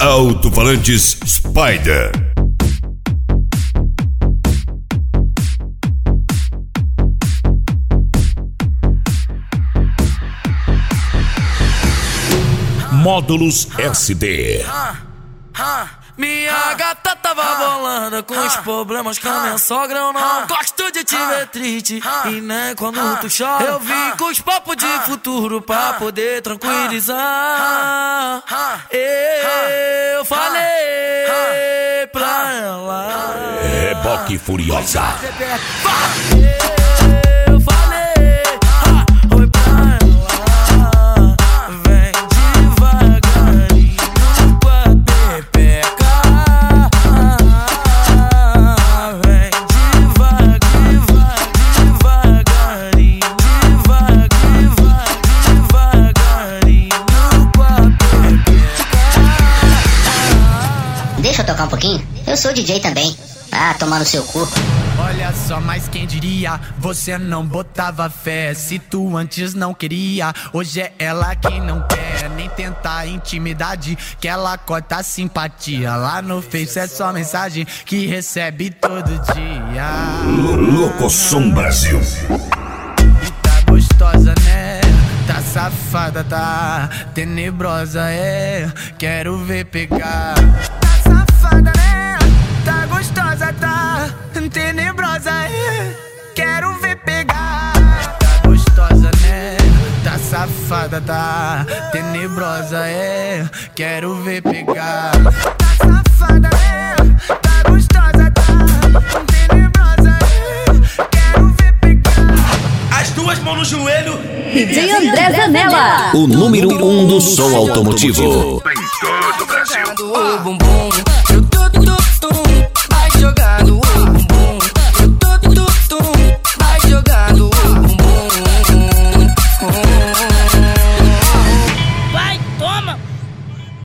Alto-falantes Spider. Módulos SD. Minha gata tava bolando com os problemas com a minha sogra. Eu não gosto de te ver triste e nem quando tu chora. Eu vim com os papos de futuro pra poder tranquilizar. Eu falei pra ela: Reboque Furiosa. eu falei, oi pra ela, vem devagarinho com a pepeca. Vem devagarinho com a pepeca. Deixa eu tocar um pouquinho? Eu sou DJ também. Ah, tomar no seu cu. Olha só, mas quem diria, você não botava fé. Se tu antes não queria, hoje é ela que não quer nem tentar intimidade, que ela corta a simpatia. Lá no Face é só mensagem que recebe todo dia. Locosom Brasil. E tá gostosa, né? Tá safada, tá tenebrosa, é. Quero ver pegar. Tá safada, né? Tá gostosa, tá tenebrosa, é. Quero ver pegar. Tá gostosa, né? Tá safada, tá tenebrosa, é. Quero ver pegar. Tá safada, né? Tá gostosa, tá tenebrosa, é. Quero ver pegar. As duas mãos no joelho. DJ André Zanella, O número 1 do som automotivo. Em todo o Brasil. O bumbum, eu vai jogar